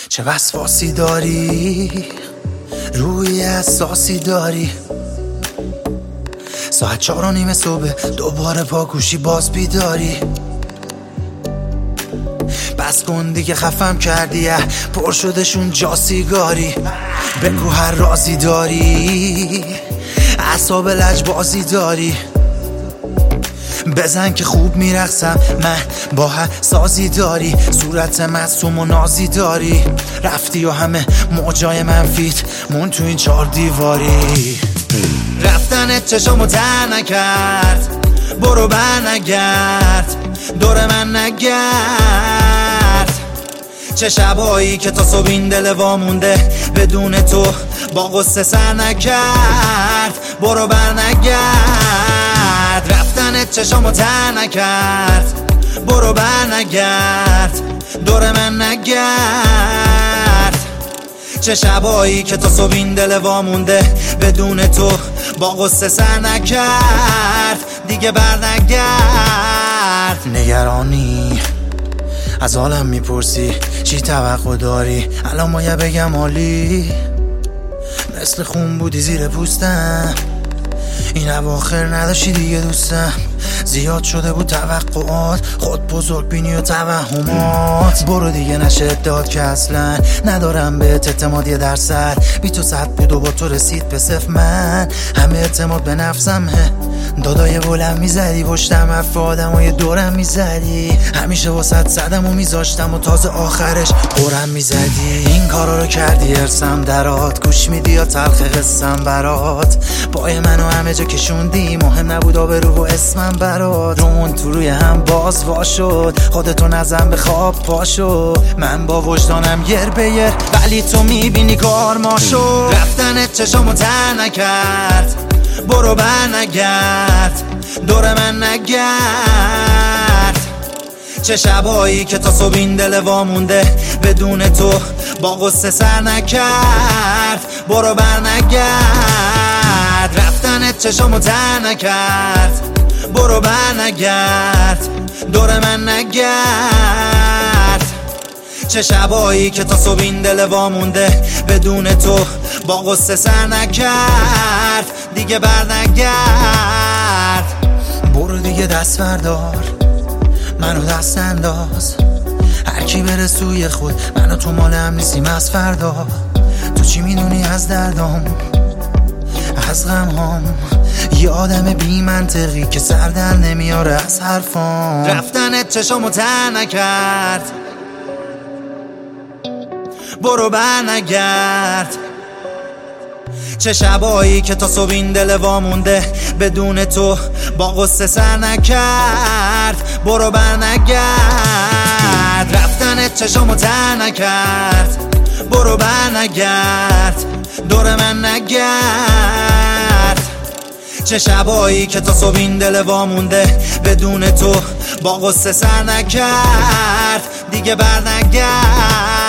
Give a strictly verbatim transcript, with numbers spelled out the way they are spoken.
چه وسواسی داری، روی اساسی داری. ساعت چهار و نیم صبح دوباره پاکوشی باز بیداری. بس کن دیگه خفم کردی، پر شدشون جا سیگاری. بگو هر رازی داری، اعصاب لجبازی داری. بزن که خوب میرقصم من، با هر سازی داری. صورت معصوم و نازی داری. رفتی و همه موجای منفیت مون تو این چار دیواری. رفتنت چشامو تر نکرد، برو بر نگرد، دور من نگرد. چه شبایی که تا صبح این دل وامونده بدون تو با غصه سر نکرد. برو بر نگرد، رفتنت چشامو تر نکرد. برو بر نگرد، دور من نگرد. چه شبایی که تا صبح این دل وامونده بدون تو با غصه سر نکرد. دیگه بر نگرد. نگرانی از حالم میپرسی، چی توقع داری؟ الان مایه بگم عالی، مثل خون بودی زیر پوستم. این اواخر نداشتی دیگه دوستم. زیاد شده بود توقعات، خود بزرگ بینی و توهمات. برو دیگه نشه داد که اصلا ندارم بهت اعتماد یه درصد. بی تو صد بود و با تو رسید به صفر. من همه اعتماد به نفسم هه. دادای بلند میزدی پشتم، حرف آدم و یه دورم میزدی. همیشه واسط زدم و میذاشتم و تازه آخرش قرم میزدی. این کارا رو کردی ارسم درات، گوش میدی یا تلخ قسم برات. پای منو همه جا کشوندی، مهم نبود آبرو و اسمم برات. رومون تو روی هم باز وا شد، خودتو نزن به خواب پاشو. من با وجدانم یر به یر، ولی تو میبینی کار ما شد. رفتنت چشامو تر نکرد، برو بر نگرد، دور من نگرد. چه شبایی که تا صبح این دل وامونده بدون تو با غصه سر نکرد. برو بر نگرد، رفتنت چشامو تر نکرد. برو بر نگرد، دور من نگرد. چه شبایی که تا صبح این دل وامونده بدون تو با غصه سر نکرد. دیگه بر نگرد. برو دیگه دست بردار، منو دست انداز. هر کی بره سوی خود، منو تو مال هم نیستیم از فردا. تو چی میدونی از دردام، از غمهام؟ یه آدم بی منطقی که سر در نمیاره از حرفام. رفتنت چشامو تر نکرد، برو بر نگرد. چه شبایی که تا صبح این دل وامونده بدون تو با غصه سر نکرد. برو بر نگرد، رفتنت چشامو تر نکرد. برو بر نگرد، دور من نگرد. چه شبایی که تا صبح این دل وامونده بدون تو با غصه سر نکرد. دیگه بر نگرد.